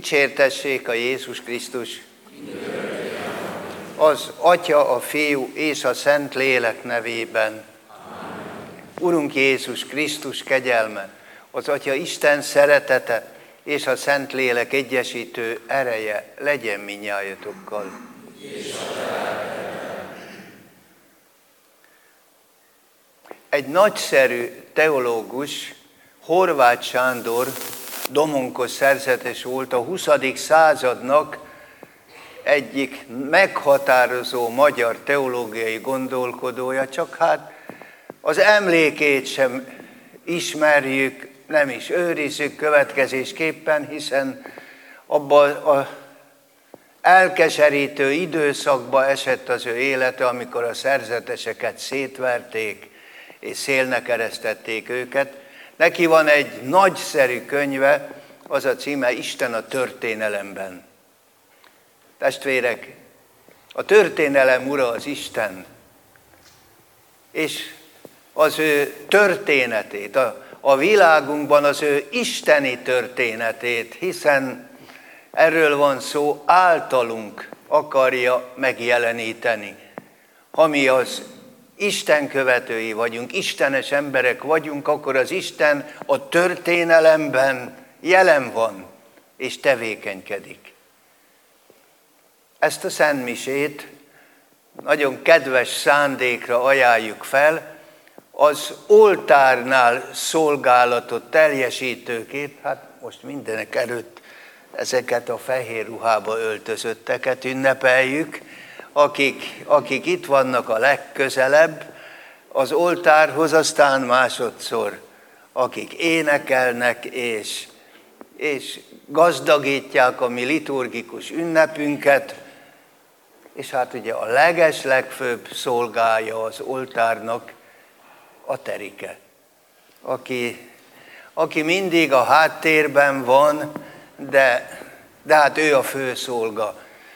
Dicsértessék a Jézus Krisztus! Az Atya, a Fiú és a Szent Lélek nevében. Urunk Jézus Krisztus kegyelme, az Atya Isten szeretete és a Szent Lélek egyesítő ereje legyen mindnyájatokkal. Egy nagyszerű teológus, Horváth Sándor, Domonkos szerzetes volt, a 20. századnak egyik meghatározó magyar teológiai gondolkodója, csak hát az emlékét sem ismerjük, nem is őrizzük következésképpen, hiszen abban az elkeserítő időszakba esett az ő élete, amikor a szerzeteseket szétverték és szélnek eresztették őket. Neki van egy nagyszerű könyve, az a címe Isten a történelemben. Testvérek, a történelem ura az Isten, és az ő történetét, a világunkban az ő isteni történetét, hiszen erről van szó, általunk akarja megjeleníteni. Ha mi az Isten követői vagyunk, istenes emberek vagyunk, akkor az Isten a történelemben jelen van és tevékenykedik. Ezt a szentmisét nagyon kedves szándékra ajánljuk fel, az oltárnál szolgálatot teljesítőkét, hát most mindenek előtt ezeket a fehér ruhába öltözötteket ünnepeljük, akik itt vannak a legközelebb az oltárhoz, aztán másodszor, akik énekelnek és gazdagítják a mi liturgikus ünnepünket, és hát ugye a legfőbb szolgája az oltárnak a Terike, aki mindig a háttérben van, de hát ő a fő szolga,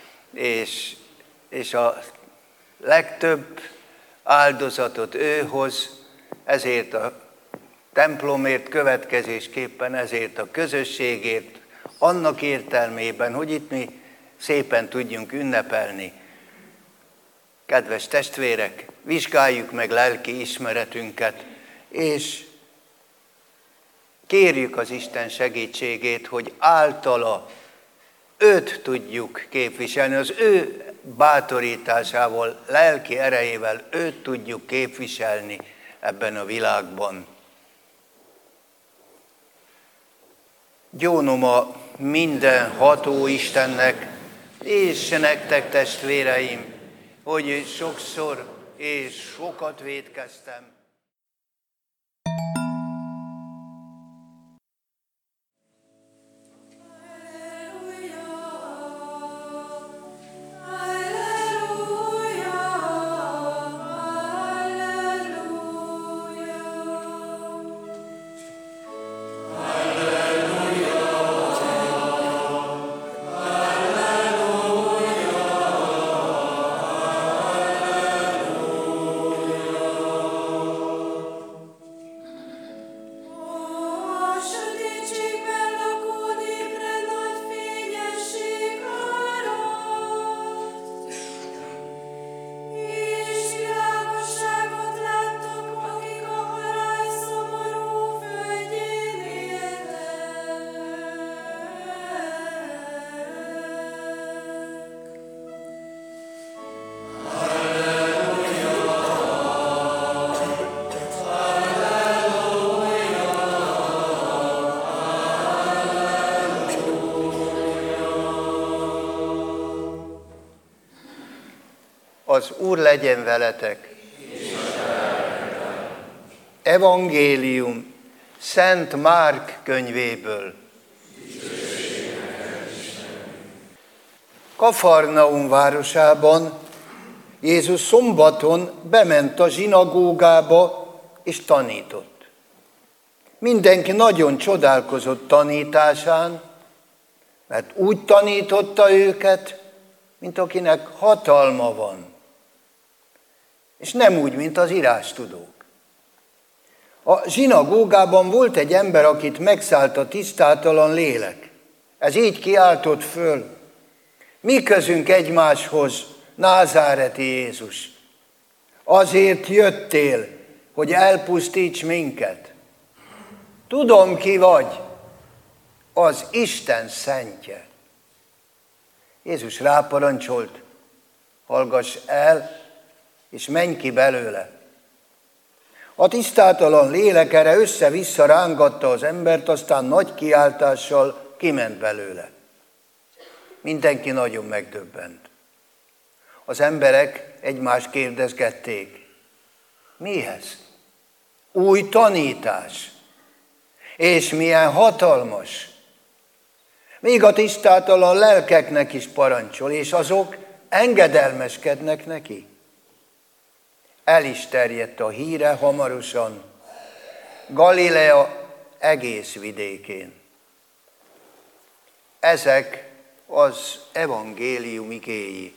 és a legtöbb áldozatot ő hoz, ezért a templomért következésképpen, ezért a közösségért, annak értelmében, hogy itt mi szépen tudjunk ünnepelni. Kedves testvérek, vizsgáljuk meg lelki ismeretünket, és kérjük az Isten segítségét, hogy általa őt tudjuk képviselni, az ő bátorításával, lelki erejével őt tudjuk képviselni ebben a világban. Gyónom a mindenható Istennek, és nektek testvéreim, hogy sokszor és sokat vétkeztem. Az Úr legyen veletek. Evangélium Szent Márk könyvéből. Kafarnaum városában Jézus szombaton bement a zsinagógába és tanított. Mindenki nagyon csodálkozott tanításán, mert úgy tanította őket, mint akinek hatalma van. És nem úgy, mint az írástudók. A zsinagógában volt egy ember, akit megszállt a tisztátalan lélek. Ez így kiáltott föl: mi közünk egymáshoz, názáreti Jézus? Azért jöttél, hogy elpusztíts minket. Tudom, ki vagy, az Isten szentje. Jézus ráparancsolt: hallgass el, és menj ki belőle. A tisztátalan lélek erre össze-vissza rángatta az embert, aztán nagy kiáltással kiment belőle. Mindenki nagyon megdöbbent. Az emberek egymást kérdezgették: mi ez? Új tanítás. És milyen hatalmas. Még a tisztátalan lelkeknek is parancsol, és azok engedelmeskednek neki. El is terjedt a híre hamarosan Galilea egész vidékén. Ezek az evangélium igéi.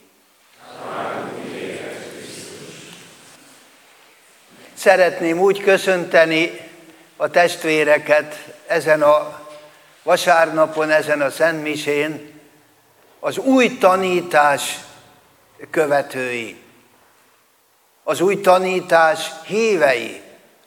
Szeretném úgy köszönteni a testvéreket ezen a vasárnapon, ezen a szentmisén, az új tanítás követői, az új tanítás hívei.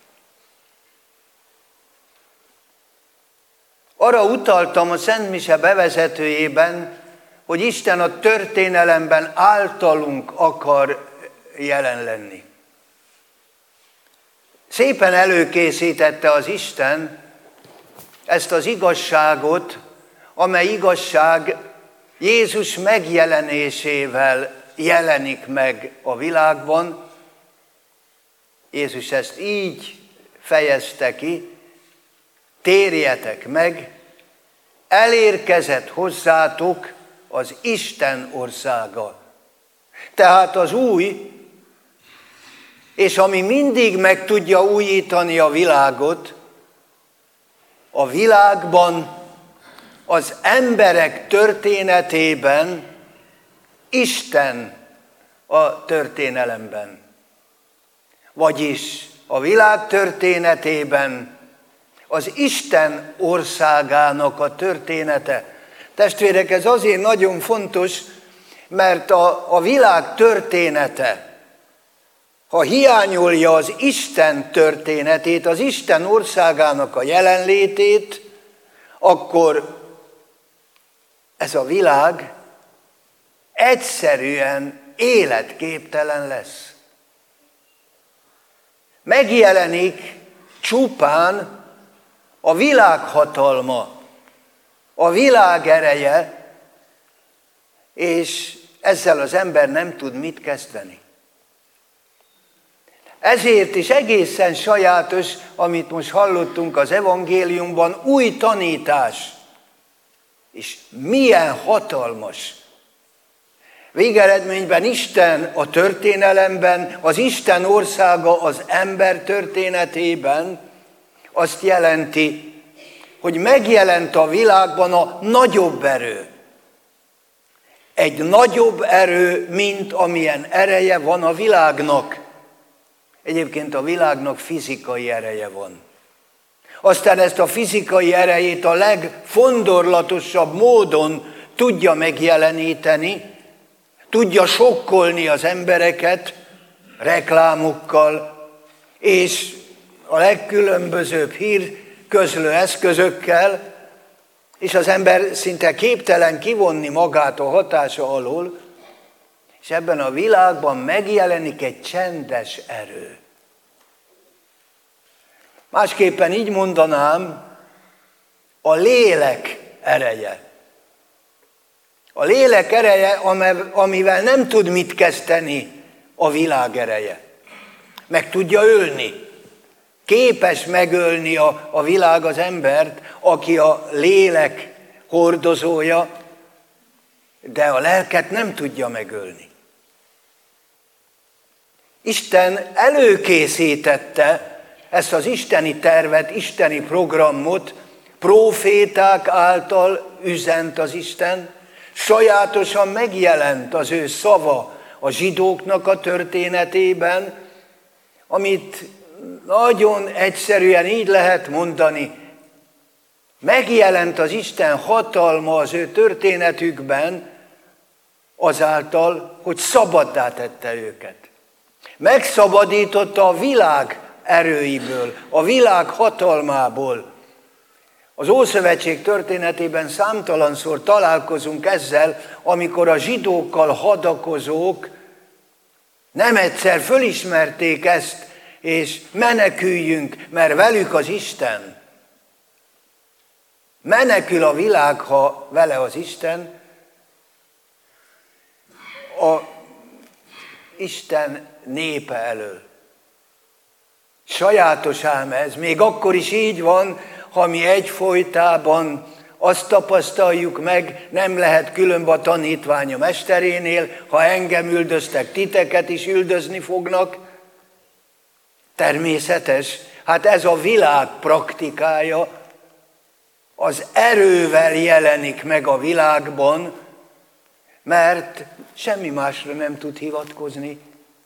Arra utaltam a szentmise bevezetőjében, hogy Isten a történelemben általunk akar jelen lenni. Szépen előkészítette az Isten ezt az igazságot, amely igazság Jézus megjelenésével jelenik meg a világban. Jézus ezt így fejezte ki: térjetek meg, elérkezett hozzátok az Isten országa. Tehát az új, és ami mindig meg tudja újítani a világot, a világban, az emberek történetében, Isten a történelemben. Vagyis a világ történetében az Isten országának a története. Testvérek, ez azért nagyon fontos, mert a világ története, ha hiányolja az Isten történetét, az Isten országának a jelenlétét, akkor ez a világ egyszerűen életképtelen lesz. Megjelenik csupán a világ hatalma, a világ ereje, és ezzel az ember nem tud mit kezdeni. Ezért is egészen sajátos, amit most hallottunk az evangéliumban, új tanítás. És milyen hatalmas. Végeredményben Isten a történelemben, az Isten országa az ember történetében azt jelenti, hogy megjelent a világban a nagyobb erő. Egy nagyobb erő, mint amilyen ereje van a világnak. Egyébként a világnak fizikai ereje van. Aztán ezt a fizikai erejét a legfondorlatosabb módon tudja megjeleníteni, tudja sokkolni az embereket reklámokkal, és a legkülönbözőbb hírközlő eszközökkel, és az ember szinte képtelen kivonni magát a hatása alól, és ebben a világban megjelenik egy csendes erő. Másképpen így mondanám, a lélek ereje. A lélek ereje, amivel nem tud mit kezdeni a világ ereje. Meg tudja ölni. Képes megölni a világ az embert, aki a lélek hordozója, de a lelket nem tudja megölni. Isten előkészítette ezt az isteni tervet, isteni programot, próféták által üzent az Isten, sajátosan megjelent az ő szava a zsidóknak a történetében, amit nagyon egyszerűen így lehet mondani: Megjelent az Isten hatalma az ő történetükben azáltal, hogy szabaddá tette őket. Megszabadította a világ erőiből, a világ hatalmából. Az Ószövetség történetében számtalanszor találkozunk ezzel, amikor a zsidókkal hadakozók nem egyszer fölismerték ezt, és meneküljünk, mert velük az Isten. Menekül a világ, ha vele az Isten. A Isten népe elől. Sajátos ám ez, még akkor is így van, ha mi egyfolytában azt tapasztaljuk meg, nem lehet különb a tanítvány a mesterénél, ha engem üldöztek, titeket is üldözni fognak. Természetes, hát ez a világ praktikája, az erővel jelenik meg a világban, mert semmi másra nem tud hivatkozni.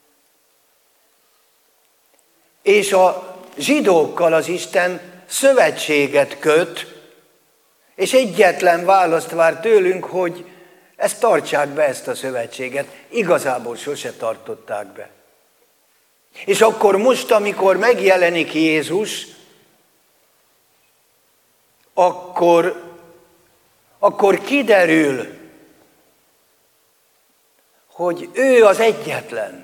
És a zsidókkal az Isten szövetséget köt, és egyetlen választ vár tőlünk, hogy ezt tartsák be, ezt a szövetséget. Igazából sose tartották be. És akkor most, amikor megjelenik Jézus, akkor kiderül, hogy ő az egyetlen,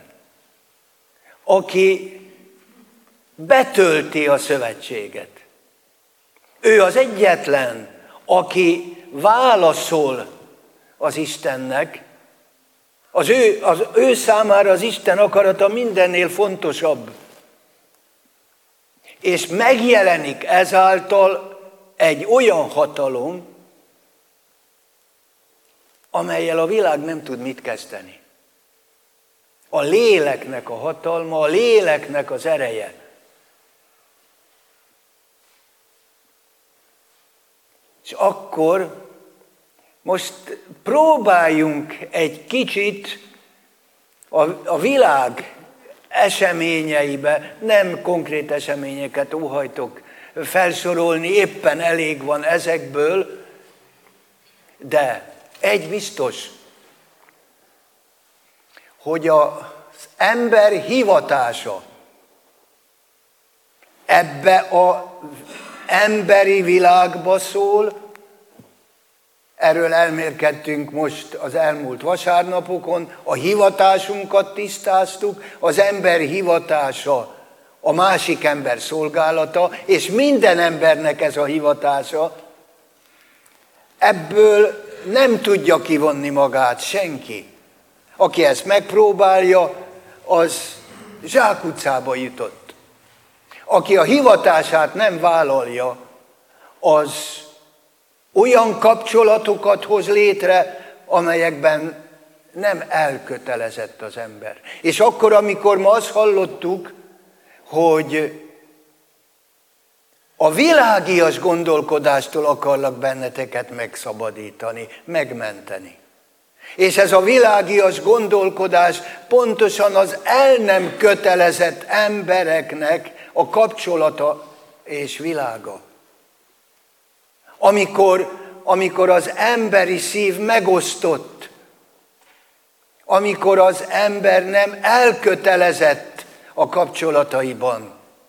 aki betölti a szövetséget. Ő az egyetlen, aki válaszol az Istennek. Az ő számára az Isten akarata mindennél fontosabb. És megjelenik ezáltal egy olyan hatalom, amellyel a világ nem tud mit kezdeni. A léleknek a hatalma, a léleknek az ereje. És akkor most próbáljunk egy kicsit a világ eseményeibe, nem konkrét eseményeket óhajtok felsorolni, éppen elég van ezekből, de egy biztos, hogy az ember hivatása ebbe az emberi világba szól. Erről elmélkedtünk most az elmúlt vasárnapokon, a hivatásunkat tisztáztuk, az ember hivatása a másik ember szolgálata, és minden embernek ez a hivatása. Ebből nem tudja kivonni magát senki. Aki ezt megpróbálja, az zsákutcába jutott. Aki a hivatását nem vállalja, az olyan kapcsolatokat hoz létre, amelyekben nem elkötelezett az ember. És akkor, amikor ma azt hallottuk, hogy a világias gondolkodástól akarlak benneteket megszabadítani, megmenteni. És ez a világias gondolkodás pontosan az el nem kötelezett embereknek a kapcsolata és világa. Amikor az emberi szív megosztott, amikor az ember nem elkötelezett a kapcsolataiban.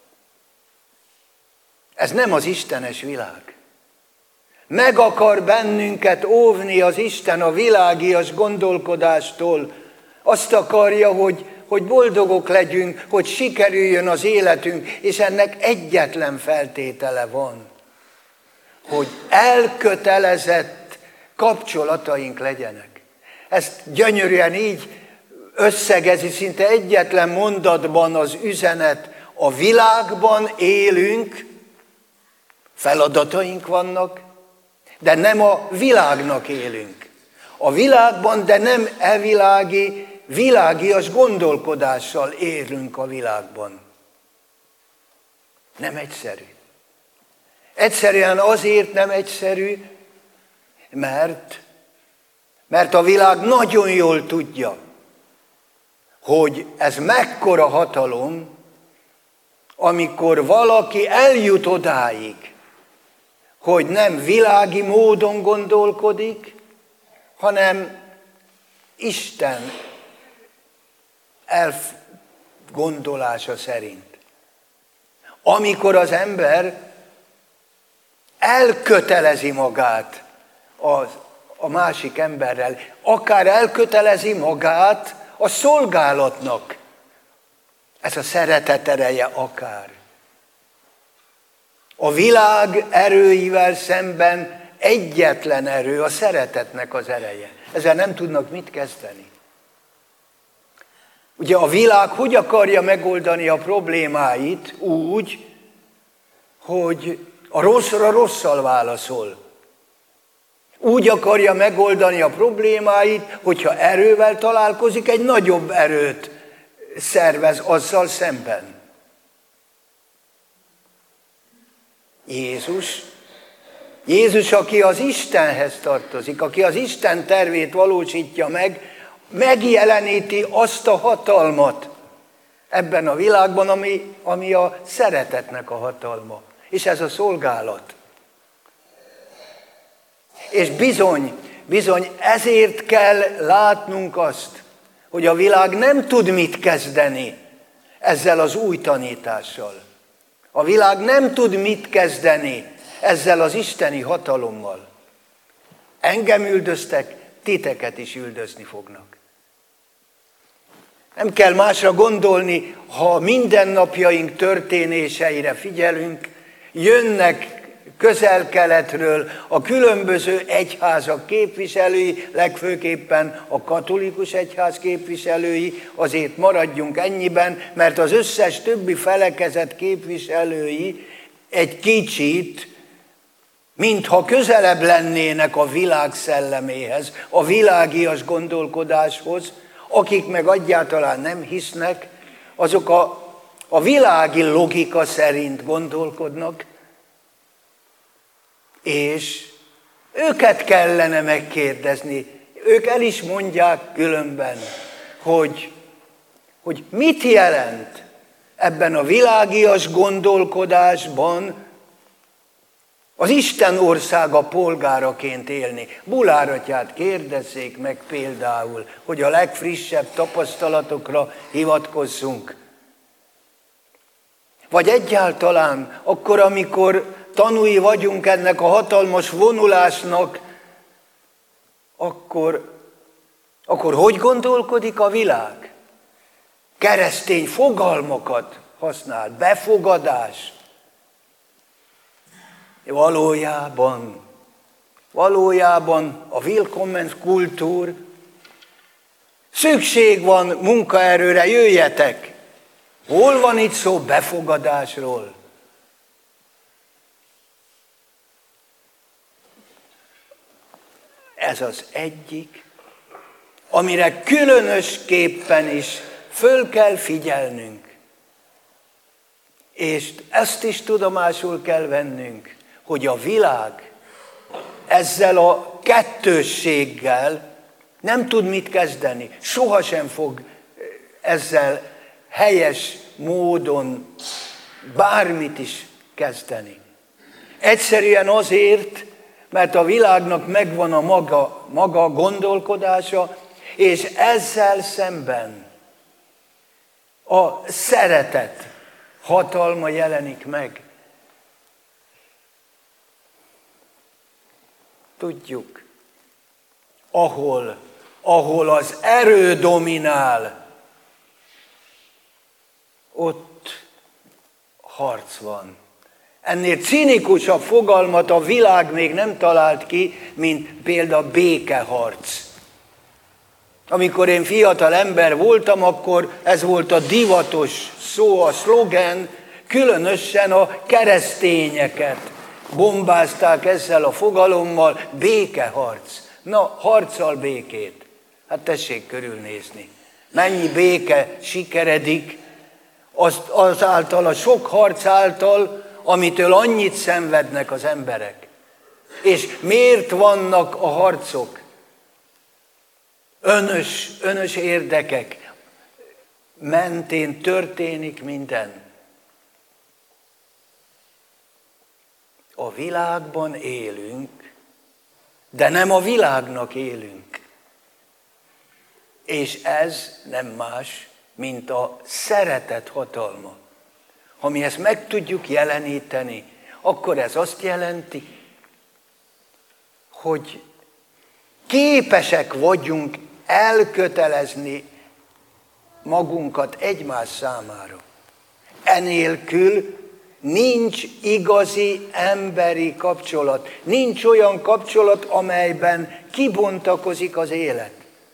Ez nem az istenes világ. Meg akar bennünket óvni az Isten a világias gondolkodástól. Azt akarja, hogy boldogok legyünk, hogy sikerüljön az életünk, és ennek egyetlen feltétele van, hogy elkötelezett kapcsolataink legyenek. Ezt gyönyörűen így összegezi szinte egyetlen mondatban az üzenet. A világban élünk, feladataink vannak, de nem a világnak élünk. A világban, de nem evilági, világias gondolkodással élünk a világban. Nem egyszerű. Egyszerűen azért nem egyszerű, mert a világ nagyon jól tudja, hogy ez mekkora hatalom, amikor valaki eljut odáig, hogy nem világi módon gondolkodik, hanem Isten elgondolása szerint. Amikor az ember elkötelezi magát a másik emberrel, akár elkötelezi magát a szolgálatnak, ez a szeretet ereje akár. A világ erőivel szemben egyetlen erő, a szeretetnek az ereje. Ezzel nem tudnak mit kezdeni. Ugye a világ hogy akarja megoldani a problémáit? Úgy, hogy a rosszra rosszal válaszol. Úgy akarja megoldani a problémáit, hogyha erővel találkozik, egy nagyobb erőt szervez azzal szemben. Jézus, aki az Istenhez tartozik, aki az Isten tervét valósítja meg, megjeleníti azt a hatalmat ebben a világban, ami a szeretetnek a hatalma. És ez a szolgálat. És bizony ezért kell látnunk azt, hogy a világ nem tud mit kezdeni ezzel az új tanítással. A világ nem tud mit kezdeni ezzel az isteni hatalommal. Engem üldöztek, titeket is üldözni fognak. Nem kell másra gondolni, ha mindennapjaink történéseire figyelünk, jönnek Közel-Keletről a különböző egyházak képviselői, legfőképpen a katolikus egyház képviselői, azért maradjunk ennyiben, mert az összes többi felekezet képviselői egy kicsit, mintha közelebb lennének a világ szelleméhez, a világias gondolkodáshoz, akik meg egyáltalán nem hisznek, azok a világi logika szerint gondolkodnak, és őket kellene megkérdezni. Ők el is mondják különben, hogy mit jelent ebben a világias gondolkodásban az Isten országa polgáraként élni. Bulár atyát kérdezzék meg például, hogy a legfrissebb tapasztalatokra hivatkozzunk. Vagy egyáltalán akkor, amikor tanúi vagyunk ennek a hatalmas vonulásnak, akkor hogy gondolkodik a világ? Keresztény fogalmakat használ, befogadás. Valójában a Willkommenskultúr, szükség van munkaerőre, jöjjetek. Hol van itt szó befogadásról? Ez az egyik, amire különösképpen is föl kell figyelnünk. És ezt is tudomásul kell vennünk, hogy a világ ezzel a kettősséggel nem tud mit kezdeni. Sohasem fog ezzel helyes módon bármit is kezdeni. Egyszerűen azért, mert a világnak megvan a maga gondolkodása, és ezzel szemben a szeretet hatalma jelenik meg. Tudjuk, ahol az erő dominál, ott harc van. Ennél cinikusabb fogalmat a világ még nem talált ki, mint például békeharc. Amikor én fiatal ember voltam, akkor ez volt a divatos szó, a szlogen, különösen a keresztényeket bombázták ezzel a fogalommal, békeharc. Na, harccal békét. Hát tessék körülnézni. Mennyi béke sikeredik azáltal, a sok harc által, amitől annyit szenvednek az emberek. És miért vannak a harcok? Önös érdekek mentén történik minden. A világban élünk, de nem a világnak élünk. És ez nem más, mint a szeretet hatalma. Ha mi ezt meg tudjuk jeleníteni, akkor ez azt jelenti, hogy képesek vagyunk elkötelezni magunkat egymás számára. Enélkül nincs igazi emberi kapcsolat. Nincs olyan kapcsolat, amelyben kibontakozik az élet.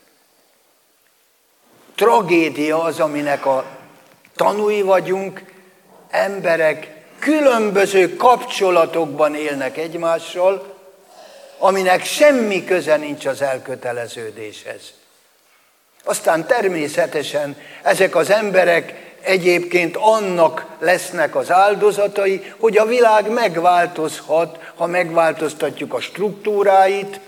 Tragédia az, aminek a tanúi vagyunk, emberek különböző kapcsolatokban élnek egymással, aminek semmi köze nincs az elköteleződéshez. Aztán természetesen ezek az emberek egyébként annak lesznek az áldozatai, hogy a világ megváltozhat, ha megváltoztatjuk a struktúráit,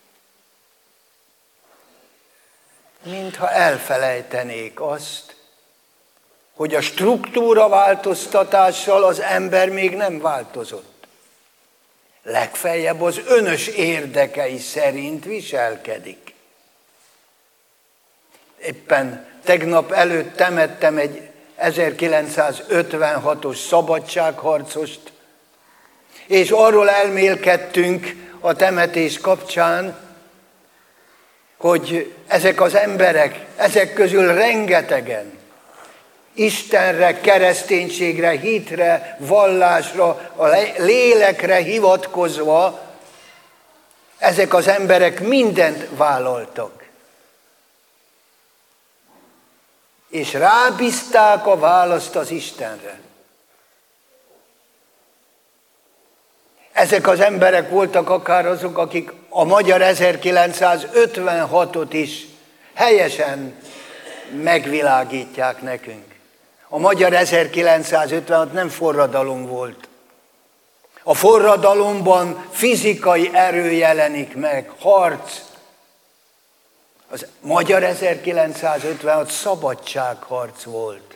mintha elfelejtenék azt, hogy a struktúra változtatással az ember még nem változott. Legfeljebb az önös érdekei szerint viselkedik. Éppen tegnap előtt temettem egy 1956-os szabadságharcost, és arról elmélkedtünk a temetés kapcsán, hogy ezek az emberek, ezek közül rengetegen Istenre, kereszténységre, hitre, vallásra, a lélekre hivatkozva, ezek az emberek mindent vállaltak. És rábízták a választ az Istenre. Ezek az emberek voltak akár azok, akik a magyar 1956-ot is helyesen megvilágítják nekünk. A magyar 1956 nem forradalom volt. A forradalomban fizikai erő jelenik meg, harc. Az magyar 1956 szabadságharc volt.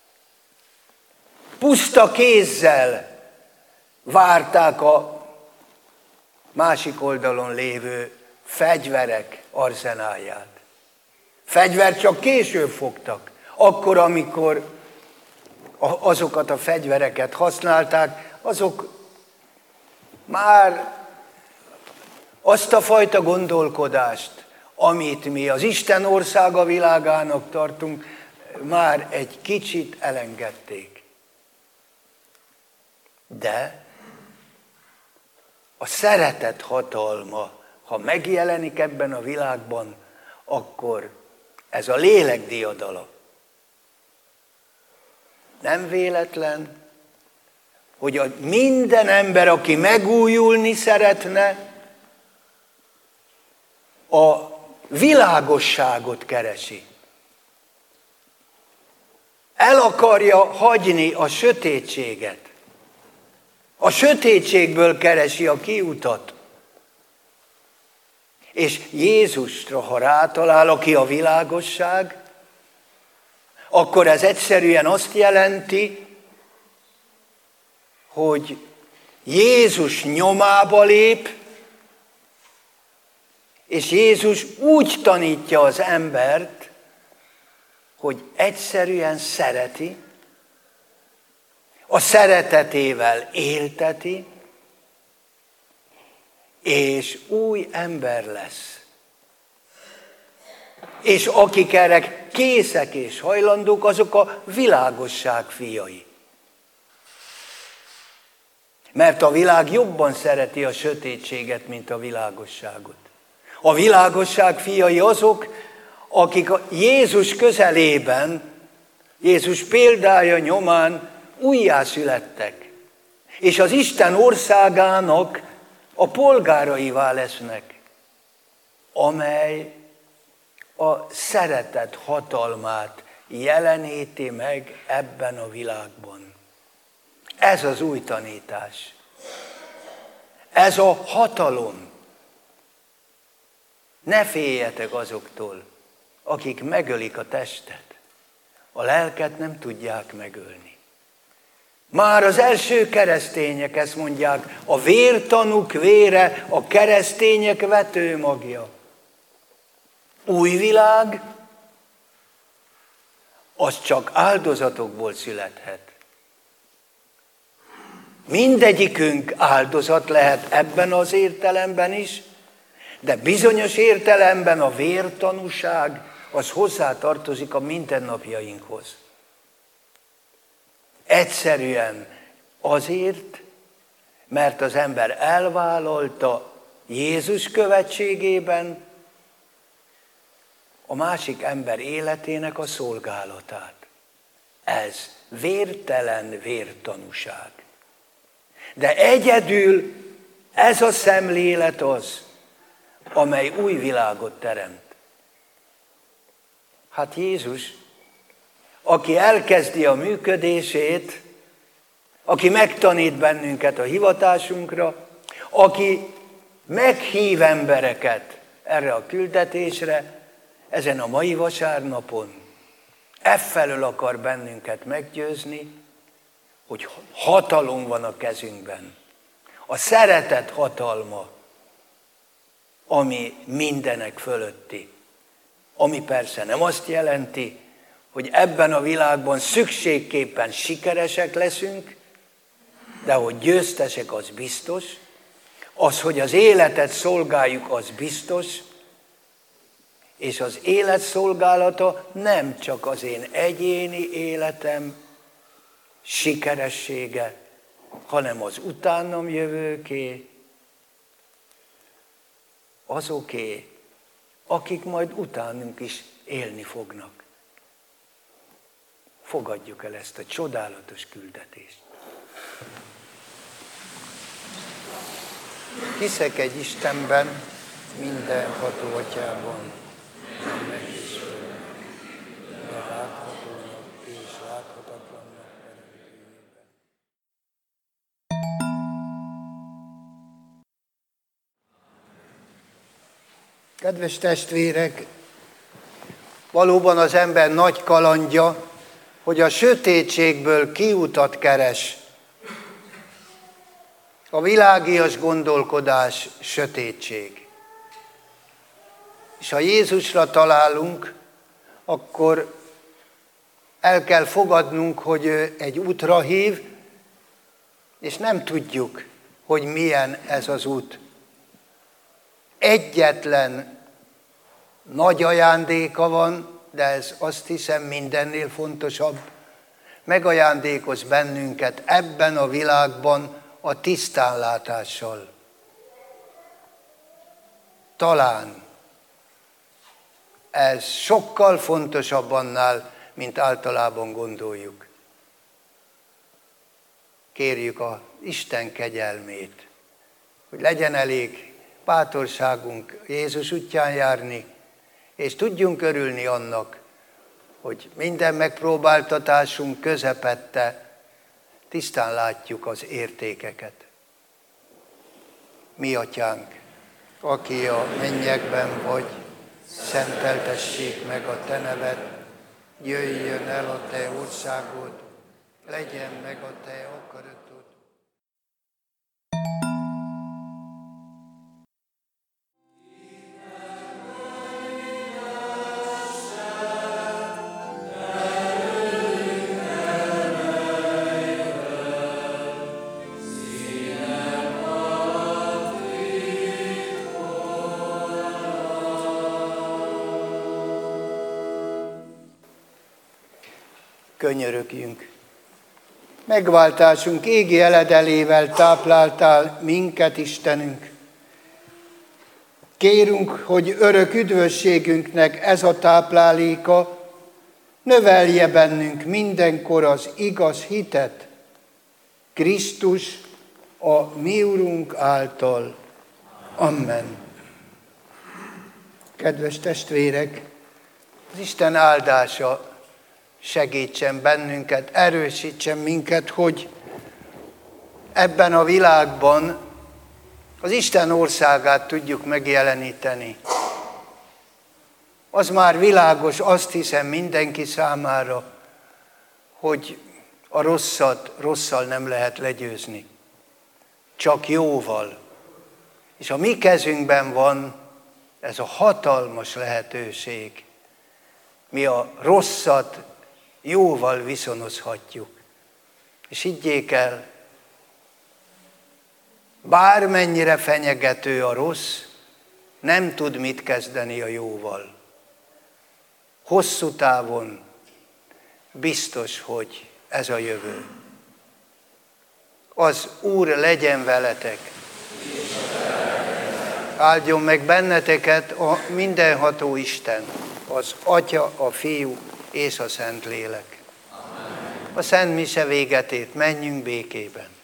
Puszta kézzel várták a másik oldalon lévő fegyverek arzenálját. Fegyvert csak később fogtak. Akkor, amikor azokat a fegyvereket használták, azok már azt a fajta gondolkodást, amit mi az Isten országa világának tartunk, már egy kicsit elengedték. De a szeretet hatalma, ha megjelenik ebben a világban, akkor ez a lélek diadala. Nem véletlen, hogy minden ember, aki megújulni szeretne, a világosságot keresi. El akarja hagyni a sötétséget. A sötétségből keresi a kiutat. És Jézusra, ha rátalál, aki a világosság, akkor ez egyszerűen azt jelenti, hogy Jézus nyomába lép, és Jézus úgy tanítja az embert, hogy egyszerűen szereti, a szeretetével élteti, és új ember lesz. És akik erre készek és hajlandók, azok a világosság fiai. Mert a világ jobban szereti a sötétséget, mint a világosságot. A világosság fiai azok, akik a Jézus közelében, Jézus példája nyomán újjászülettek. És az Isten országának a polgáraivá lesznek, amely a szeretet hatalmát jeleníti meg ebben a világban. Ez az új tanítás. Ez a hatalom. Ne féljetek azoktól, akik megölik a testet. A lelket nem tudják megölni. Már az első keresztények ezt mondják, a vértanúk vére a keresztények vetőmagja. Új világ, az csak áldozatokból születhet. Mindegyikünk áldozat lehet ebben az értelemben is, de bizonyos értelemben a vértanúság az hozzátartozik a mindennapjainkhoz. Egyszerűen azért, mert az ember elvállalta Jézus követségében a másik ember életének a szolgálatát. Ez vértelen vértanúság. De egyedül ez a szemlélet az, amely új világot teremt. Hát Jézus, aki elkezdi a működését, aki megtanít bennünket a hivatásunkra, aki meghív embereket erre a küldetésre, ezen a mai vasárnapon effelől akar bennünket meggyőzni, hogy hatalom van a kezünkben. A szeretet hatalma, ami mindenek fölötti. Ami persze nem azt jelenti, hogy ebben a világban szükségképpen sikeresek leszünk, de hogy győztesek, az biztos. Az, hogy az életet szolgáljuk, az biztos. És az élet szolgálata nem csak az én egyéni életem sikeressége, hanem az utánam jövőké, azoké, akik majd utánunk is élni fognak. Fogadjuk el ezt a csodálatos küldetést. Hiszek egy Istenben, mindenható Atyában, de láthatónak és láthatatlannak teremtőjében. Kedves testvérek, valóban az ember nagy kalandja, hogy a sötétségből kiutat keres. A világias gondolkodás sötétség. És ha Jézusra találunk, akkor el kell fogadnunk, hogy ő egy útra hív, és nem tudjuk, hogy milyen ez az út. Egyetlen nagy ajándéka van, de ez azt hiszem mindennél fontosabb. Megajándékoz bennünket ebben a világban a tisztánlátással. Talán ez sokkal fontosabb annál, mint általában gondoljuk. Kérjük az Isten kegyelmét, hogy legyen elég bátorságunk Jézus útján járni, és tudjunk örülni annak, hogy minden megpróbáltatásunk közepette tisztán látjuk az értékeket. Mi Atyánk, aki a mennyekben vagy, szenteltessék meg a Te neved, jöjjön el a Te országod, legyen meg a Te akaratod. Könyörögjünk. Megváltásunk égi eledelével tápláltál minket, Istenünk. Kérünk, hogy örök üdvösségünknek ez a tápláléka növelje bennünk mindenkor az igaz hitet, Krisztus, a mi Urunk által. Amen. Kedves testvérek, az Isten áldása segítsen bennünket, erősítsen minket, hogy ebben a világban az Isten országát tudjuk megjeleníteni. Az már világos, azt hiszem mindenki számára, hogy A rosszat rosszal nem lehet legyőzni, csak jóval. És a mi kezünkben van ez a hatalmas lehetőség. Mi a rosszat jóval viszonozhatjuk. És higgyék el, bármennyire fenyegető a rossz, nem tud mit kezdeni a jóval. Hosszú távon biztos, hogy ez a jövő. Az Úr legyen veletek. Áldjon meg benneteket a mindenható Isten, az Atya, a Fiú és a Szentlélek. A Szent Mise véget ért, menjünk békében.